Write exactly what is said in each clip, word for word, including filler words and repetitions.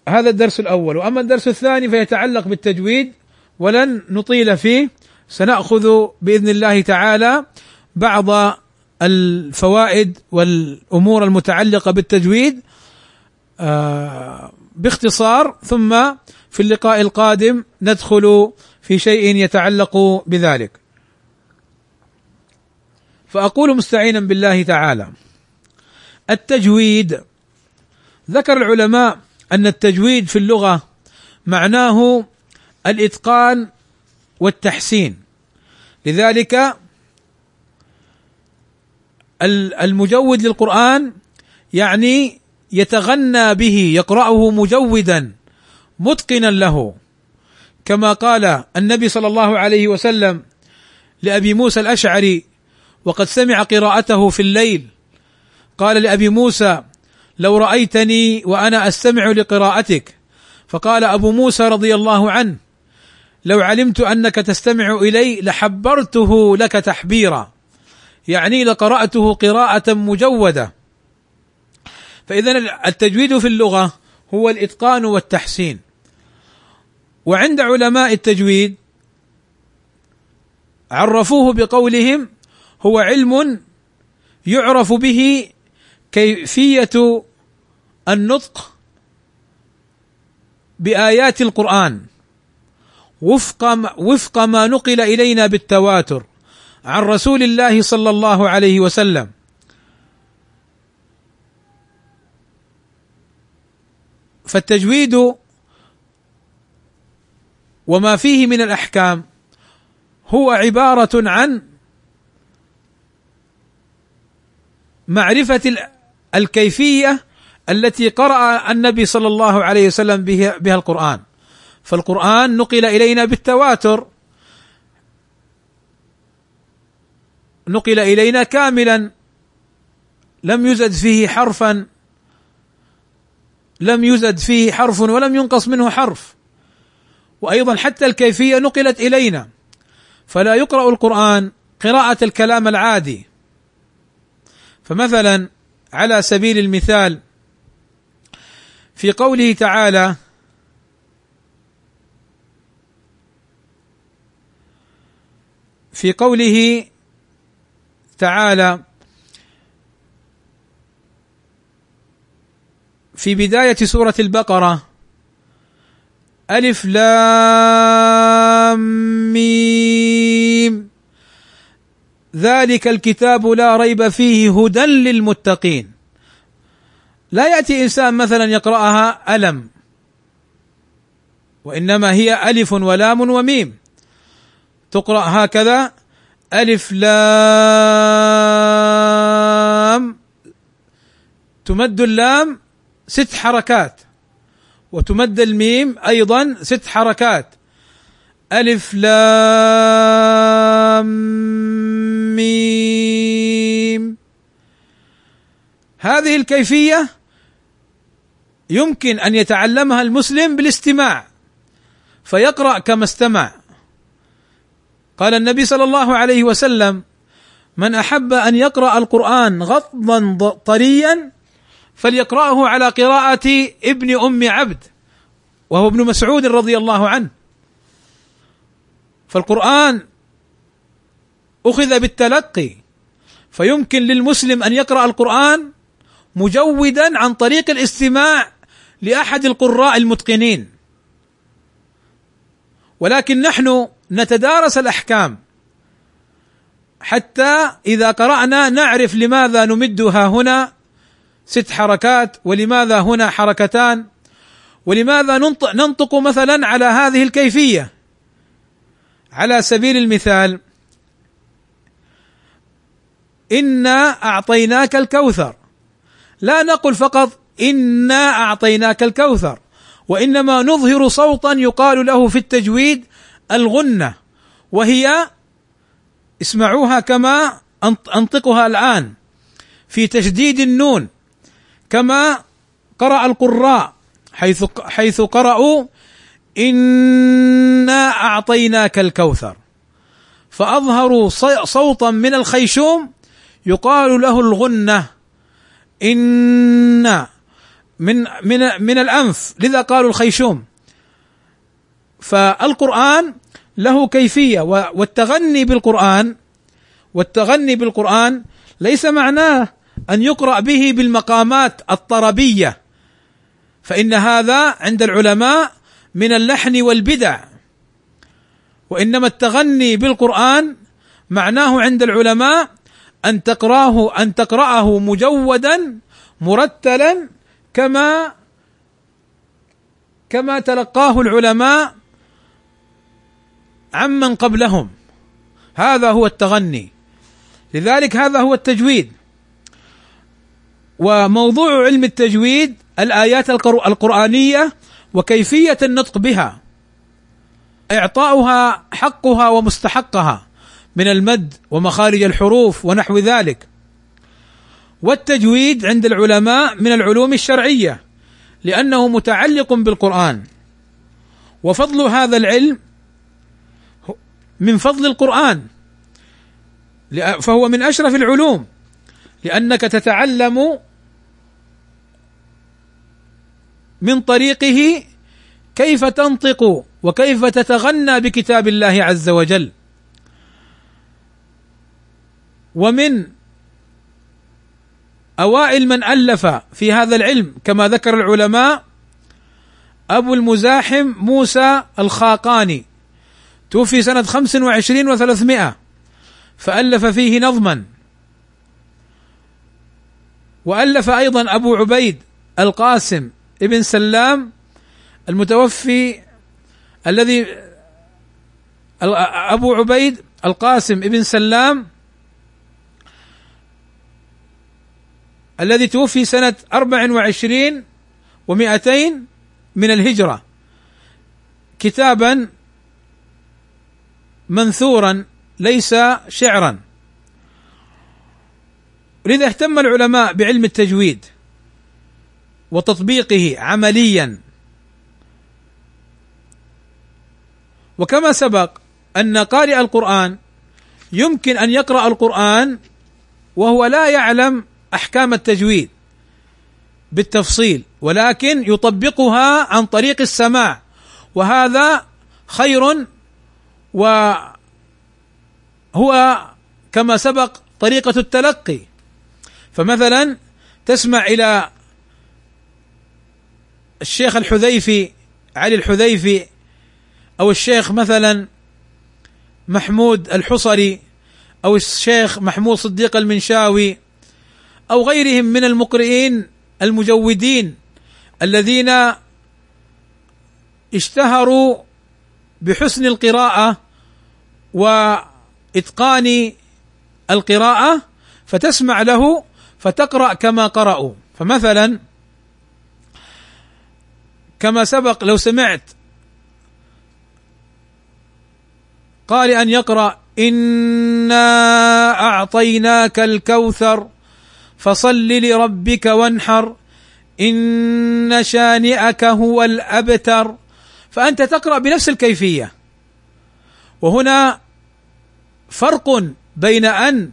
هذا الدرس الأول. وأما الدرس الثاني فيتعلق بالتجويد ولن نطيل فيه، سنأخذ بإذن الله تعالى بعض الفوائد والأمور المتعلقة بالتجويد باختصار، ثم في اللقاء القادم ندخل في شيء يتعلق بذلك. فأقول مستعينا بالله تعالى: التجويد، ذكر العلماء أن التجويد في اللغة معناه الإتقان والتحسين، لذلك المجود للقرآن يعني يتغنى به، يقرأه مجودا متقنا له، كما قال النبي صلى الله عليه وسلم لأبي موسى الأشعري وقد سمع قراءته في الليل، قال لأبي موسى: لو رأيتني وأنا أستمع لقراءتك. فقال أبو موسى رضي الله عنه: لو علمت أنك تستمع إلي لحبرته لك تحبيرا، يعني لقرأته قراءة مجودة. فإذا التجويد في اللغة هو الإتقان والتحسين. وعند علماء التجويد عرفوه بقولهم: هو علم يعرف به كيفية النطق بآيات القرآن وفق وفق ما نقل إلينا بالتواتر عن رسول الله صلى الله عليه وسلم. فالتجويد وما فيه من الأحكام هو عبارة عن معرفة الكيفية التي قرأ النبي صلى الله عليه وسلم بها القرآن. فالقرآن نقل إلينا بالتواتر، نقل إلينا كاملا لم يزد فيه حرفا لم يزد فيه حرف ولم ينقص منه حرف. وأيضا حتى الكيفية نقلت إلينا، فلا يقرأ القرآن قراءة الكلام العادي. فمثلا على سبيل المثال في قوله تعالى: في قوله تعالى في بداية سورة البقرة: ألف لام ميم ذلك الكتاب لا ريب فيه هدى للمتقين. لا يأتي إنسان مثلا يقرأها ألم، وإنما هي ألف ولام وميم، تقرأ هكذا: ألف لام، تمد اللام ست حركات، وتمد الميم أيضا ست حركات. ألف لام ميم. هذه الكيفية يمكن أن يتعلمها المسلم بالاستماع فيقرأ كما استمع. قال النبي صلى الله عليه وسلم: من أحب أن يقرأ القرآن غضا طريا فليقرأه على قراءة ابن أم عبد، وهو ابن مسعود رضي الله عنه. فالقرآن أخذ بالتلقي، فيمكن للمسلم أن يقرأ القرآن مجودا عن طريق الاستماع لأحد القراء المتقنين. ولكن نحن نتدارس الأحكام حتى إذا قرأنا نعرف لماذا نمدها هنا ست حركات، ولماذا هنا حركتان، ولماذا ننطق, ننطق مثلا على هذه الكيفية. على سبيل المثال: إنا أعطيناك الكوثر، لا نقل فقط إنا أعطيناك الكوثر، وإنما نظهر صوتا يقال له في التجويد الغنة، وهي اسمعوها كما أنطقها الآن في تشديد النون، كما قرأ القراء حيث حيث قرأوا إنا أعطيناك الكوثر، فأظهروا صوتا من الخيشوم يقال له الغنة. إن من من من الأنف، لذا قالوا الخيشوم. فالقرآن له كيفية، والتغني بالقرآن والتغني بالقرآن ليس معناه أن يقرأ به بالمقامات الطربية، فإن هذا عند العلماء من اللحن والبدع، وإنما التغني بالقرآن معناه عند العلماء أن تقرأه أن تقرأه مجودا مرتلا كما كما تلقاه العلماء عمن قبلهم. هذا هو التغني، لذلك هذا هو التجويد. وموضوع علم التجويد الآيات القرآنية وكيفية النطق بها، إعطاؤها حقها ومستحقها من المد ومخارج الحروف ونحو ذلك. والتجويد عند العلماء من العلوم الشرعية لأنه متعلق بالقرآن، وفضل هذا العلم من فضل القرآن، فهو من أشرف العلوم، لأنك تتعلم من طريقه كيف تنطق وكيف تتغنى بكتاب الله عز وجل. ومن أوائل من ألف في هذا العلم كما ذكر العلماء أبو المزاحم موسى الخاقاني، توفي سنة خمس وعشرين وثلاثمائة، فألف فيه نظما. وألف أيضا أبو عبيد القاسم ابن سلام المتوفي، الذي أبو عبيد القاسم ابن سلام الذي توفي سنة أربع وعشرين ومائتين من الهجرة، كتابا منثورا ليس شعرا. لذا اهتم العلماء بعلم التجويد وتطبيقه عمليا. وكما سبق أن قارئ القرآن يمكن أن يقرأ القرآن وهو لا يعلم أحكام التجويد بالتفصيل، ولكن يطبقها عن طريق السماع، وهذا خير، وهو كما سبق طريقة التلقي. فمثلا تسمع إلى الشيخ الحذيفي علي الحذيفي، أو الشيخ مثلا محمود الحصري، أو الشيخ محمود صديق المنشاوي، أو غيرهم من المقرئين المجودين الذين اشتهروا بحسن القراءة وإتقان القراءة، فتسمع له فتقرأ كما قرأوا. فمثلا كما سبق لو سمعت قارئا يقرأ إنا أعطيناك الكوثر فصل لربك وانحر إن شانئك هو الأبتر، فأنت تقرأ بنفس الكيفية. وهنا فرق بين أن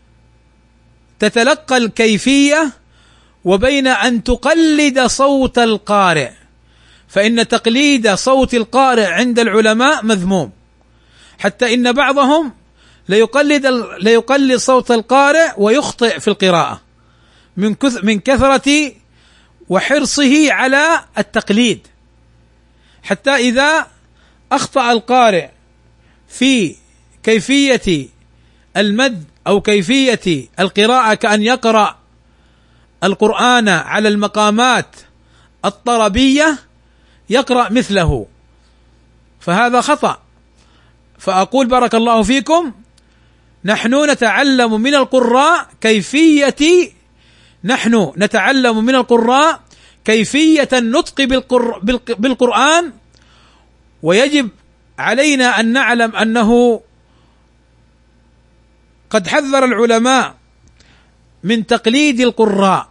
تتلقى الكيفية وبين أن تقلد صوت القارئ، فإن تقليد صوت القارئ عند العلماء مذموم، حتى إن بعضهم ليقلد ليقلد صوت القارئ ويخطئ في القراءة من من كثرة وحرصه على التقليد، حتى إذا أخطأ القارئ في كيفية المد أو كيفية القراءة كأن يقرأ القرآن على المقامات الطربية يقرأ مثله، فهذا خطأ. فأقول بارك الله فيكم، نحن نتعلم من القراء كيفية نحن نتعلم من القراء كيفية النطق بالقرآن، ويجب علينا أن نعلم أنه قد حذر العلماء من تقليد القراء،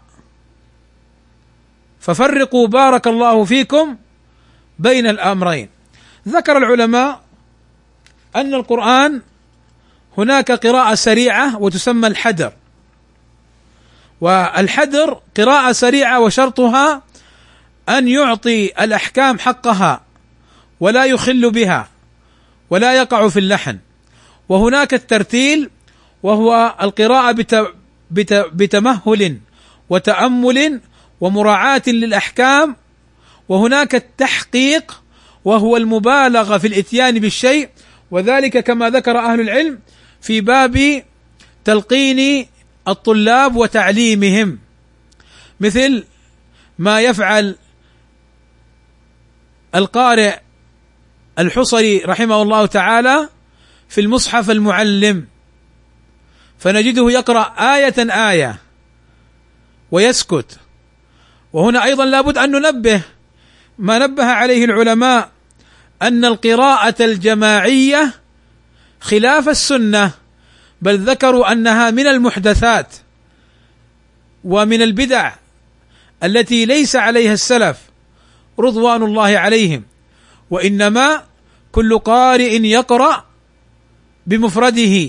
ففرقوا بارك الله فيكم بين الأمرين. ذكر العلماء أن القرآن هناك قراءة سريعة وتسمى الحدر، والحدر قراءة سريعة وشرطها أن يعطي الأحكام حقها ولا يخل بها ولا يقع في اللحن، وهناك الترتيل وهو القراءة بتمهل وتأمل ومراعاة للأحكام، وهناك التحقيق وهو المبالغة في الإتيان بالشيء، وذلك كما ذكر أهل العلم في باب تلقين الطلاب وتعليمهم، مثل ما يفعل القارئ الحصري رحمه الله تعالى في المصحف المعلم، فنجده يقرأ آية آية ويسكت. وهنا أيضا لابد أن ننبه ما نبه عليه العلماء، أن القراءة الجماعية خلاف السنة، بل ذكروا أنها من المحدثات ومن البدع التي ليس عليها السلف رضوان الله عليهم، وإنما كل قارئ يقرأ بمفرده،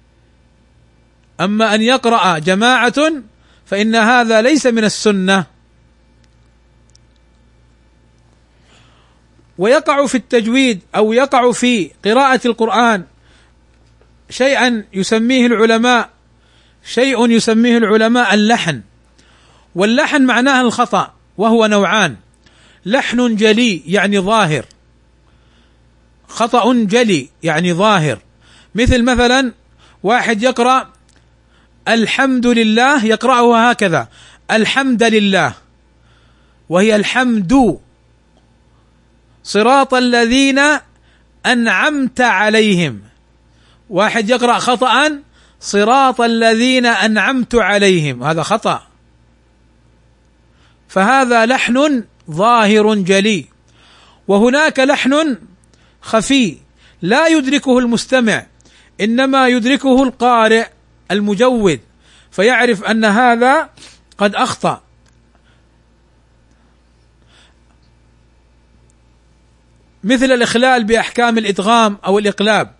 أما أن يقرأ جماعة فإن هذا ليس من السنة. ويقع في التجويد أو يقع في قراءة القرآن شيئا يسميه العلماء شيء يسميه العلماء اللحن، واللحن معناه الخطأ، وهو نوعان: لحن جلي يعني ظاهر، خطأ جلي يعني ظاهر، مثل مثلا واحد يقرأ الحمد لله يقرأه هكذا الحمد لله، وهي الحمد، صراط الذين أنعمت عليهم، واحد يقرأ خطأ صراط الذين أنعمت عليهم، هذا خطأ، فهذا لحن ظاهر جلي. وهناك لحن خفي لا يدركه المستمع، إنما يدركه القارئ المجود، فيعرف أن هذا قد أخطأ. مثل الإخلال بأحكام الإدغام أو الإقلاب،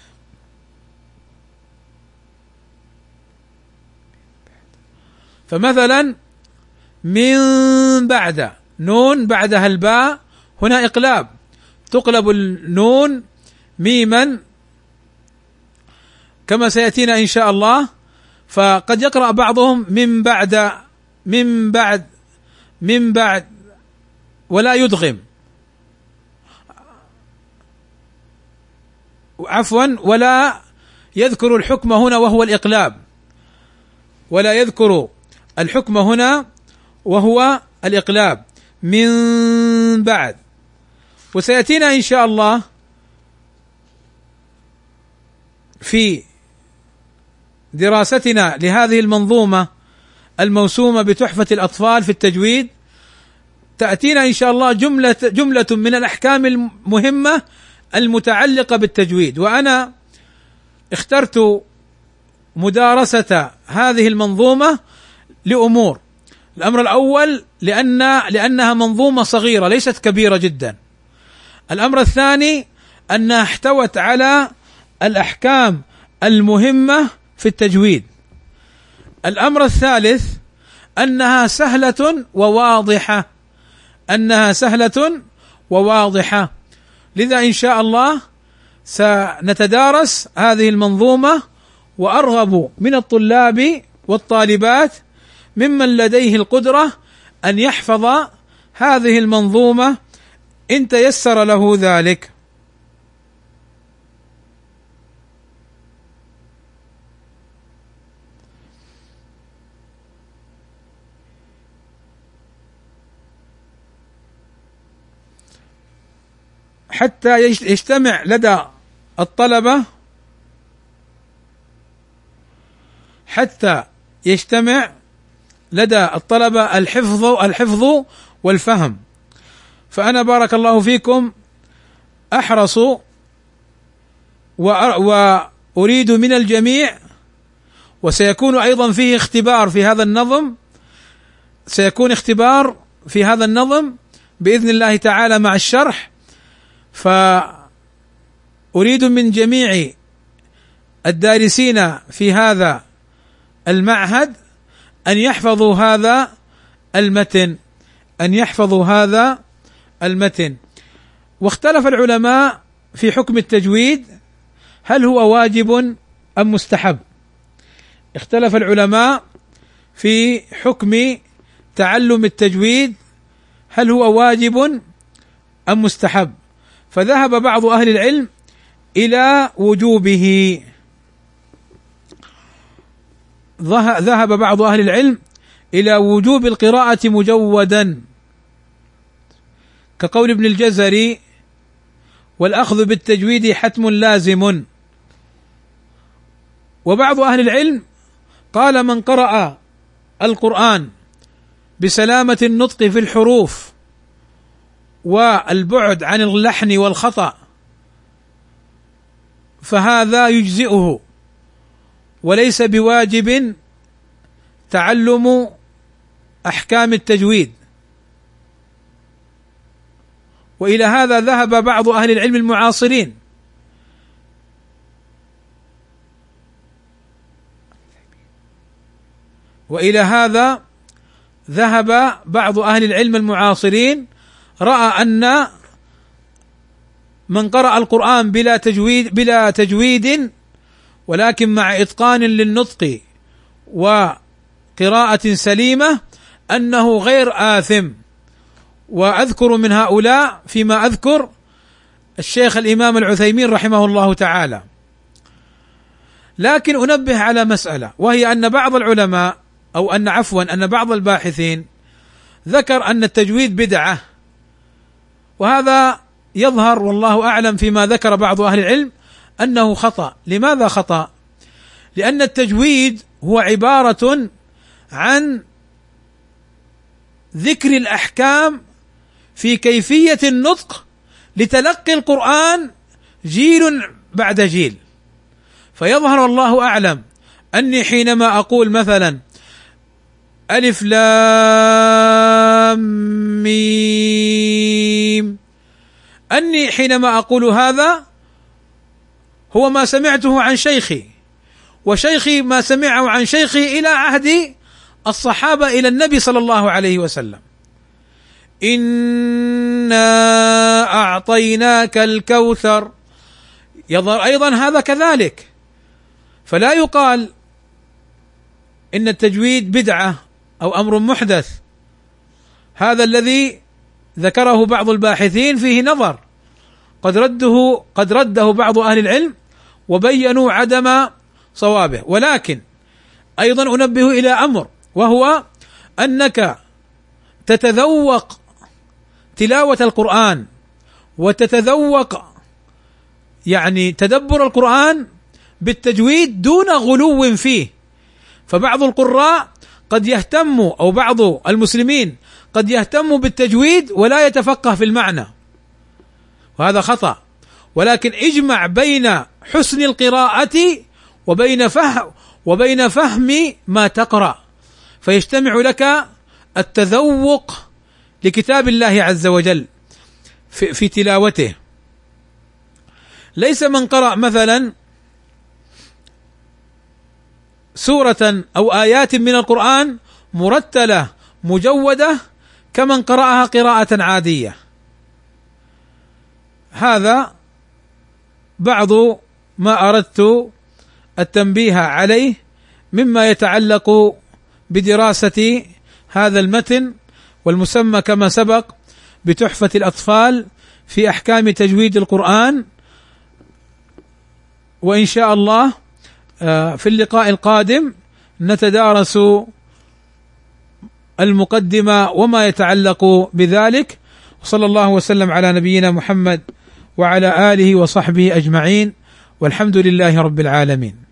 فمثلا من بعد نون بعدها الباء، هنا إقلاب، تقلب النون ميما كما سيأتينا إن شاء الله. فقد يقرأ بعضهم من بعد من بعد من بعد ولا يدغم، عفوا ولا يذكر الحكم هنا وهو الإقلاب، ولا يذكر الحكم هنا وهو الإقلاب من بعد. وسيأتينا إن شاء الله في دراستنا لهذه المنظومة الموسومة بتحفة الأطفال في التجويد، تأتينا إن شاء الله جملة جملة من الأحكام المهمة المتعلقة بالتجويد. وأنا اخترت مدارسة هذه المنظومة لأمور: الأمر الأول لأن لأنها منظومة صغيرة ليست كبيرة جدا. الأمر الثاني أنها احتوت على الأحكام المهمة في التجويد. الأمر الثالث أنها سهلة وواضحة أنها سهلة وواضحة لذا إن شاء الله سنتدارس هذه المنظومة، وأرغب من الطلاب والطالبات ممن لديه القدرة أن يحفظ هذه المنظومة إن تيسر له ذلك. حتى يجتمع لدى الطلبة حتى يجتمع لدى الطلبة الحفظ الحفظ والفهم. فأنا بارك الله فيكم أحرص وأريد من الجميع، وسيكون أيضا فيه اختبار في هذا النظم، سيكون اختبار في هذا النظم بإذن الله تعالى مع الشرح، فأريد من جميع الدارسين في هذا المعهد أن يحفظوا هذا المتن. أن يحفظوا هذا المتن. واختلف العلماء في حكم التجويد، هل هو واجب أم مستحب؟ اختلف العلماء في حكم تعلم التجويد، هل هو واجب أم مستحب؟ فذهب بعض أهل العلم إلى وجوبه، ذهب بعض أهل العلم إلى وجوب القراءة مجودا، كقول ابن الجزري: والأخذ بالتجويد حتم لازم. وبعض أهل العلم قال: من قرأ القرآن بسلامة النطق في الحروف والبعد عن اللحن والخطأ فهذا يجزئه، وليس بواجب تعلم أحكام التجويد. وإلى هذا ذهب بعض أهل العلم المعاصرين، وإلى هذا ذهب بعض أهل العلم المعاصرين رأى أن من قرأ القرآن بلا تجويد بلا تجويد ولكن مع إتقان للنطق وقراءة سليمة أنه غير آثم. وأذكر من هؤلاء فيما أذكر الشيخ الإمام العثيمين رحمه الله تعالى. لكن أنبه على مسألة، وهي أن بعض العلماء أو أن عفوا أن بعض الباحثين ذكر أن التجويد بدعة، وهذا يظهر والله أعلم فيما ذكر بعض أهل العلم أنه خطأ. لماذا خطأ؟ لأن التجويد هو عبارة عن ذكر الأحكام في كيفية النطق لتلقي القرآن جيل بعد جيل. فيظهر والله أعلم أني حينما أقول مثلا ألف لام ميم، أني حينما أقول هذا هو ما سمعته عن شيخي، وشيخي ما سمعه عن شيخي إلى عهد الصحابة إلى النبي صلى الله عليه وسلم. إنا أعطيناك الكوثر، يظهر أيضا هذا كذلك. فلا يقال إن التجويد بدعة أو أمر محدث. هذا الذي ذكره بعض الباحثين فيه نظر، قد رده قد رده بعض أهل العلم وبينوا عدم صوابه. ولكن أيضا أنبه إلى أمر، وهو أنك تتذوق تلاوة القرآن وتتذوق يعني تدبر القرآن بالتجويد دون غلو فيه. فبعض القراء قد يهتم أو بعض المسلمين قد يهتم بالتجويد ولا يتفقه في المعنى، وهذا خطأ. ولكن اجمع بين حسن القراءة وبين فهم وبين فهم ما تقرأ، فيجتمع لك التذوق لكتاب الله عز وجل في, في تلاوته. ليس من قرأ مثلا سورة أو آيات من القرآن مرتلة مجودة كمن قرأها قراءة عادية. هذا بعض ما أردت التنبيه عليه مما يتعلق بدراسة هذا المتن، والمسمى كما سبق بتحفة الأطفال في أحكام تجويد القرآن. وإن شاء الله في اللقاء القادم نتدارس المقدمة وما يتعلق بذلك. وصلى الله وسلم على نبينا محمد وعلى آله وصحبه أجمعين، والحمد لله رب العالمين.